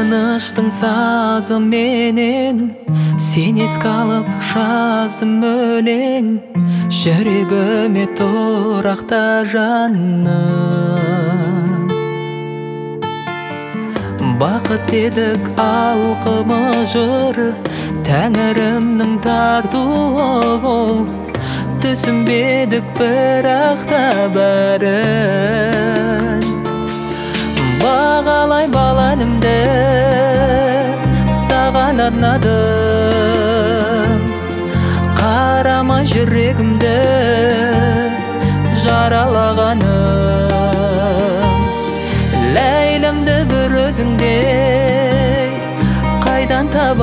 Сағыныштың сазы менен сен еске алып жаздым өлең, жүрегіме тұрақта жаным. Бақыт едік алқымы жыр, тәңірімнің тартуы бол. Түсінбедік бірақ та бәрін. Бағалай баланымды саған арнадым, қарама жүрегімді жаралағаным. Ләйлімді бір өзіңдей қайдан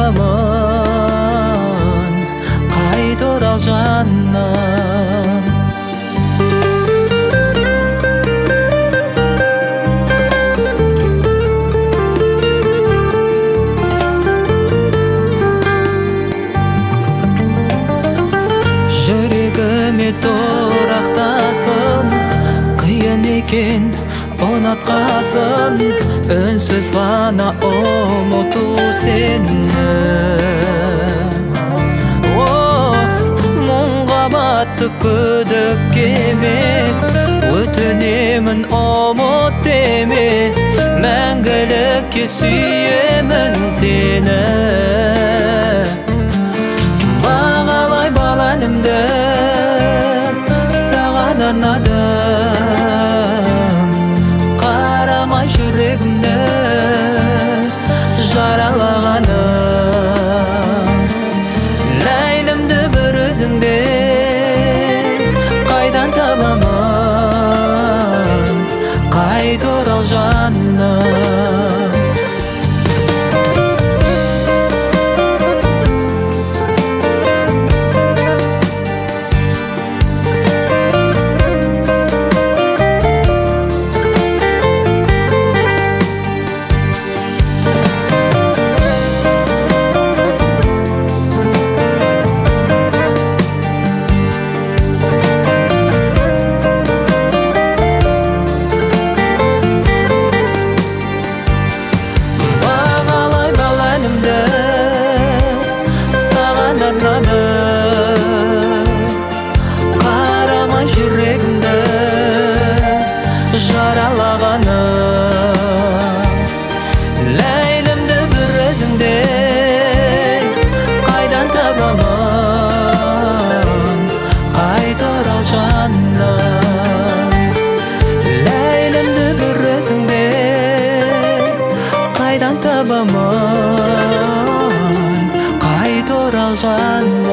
табамын, қайт орал жаным. Жүрегіме тұрақтасын, қиын екен ұнатқасын, үнсіз ғана ұмыту сені. Мұңға батты күдіккемек, өтінемін ұмыт деме, мәңгілікке сүйемін сені. Бағалай баланымды саған арнадым, қарама жүрегімді жаралағаным. Ләйлімді бір өзіңдей қайдан табамын, қайт орал жаным. Қарама жүрегімді жаралағаным. Ләйлімді бір өзіңдей қайдан табамын, қайт орал жаным. Ләйлімді бір өзіңдей қайдан табамын, қайт орал жаным.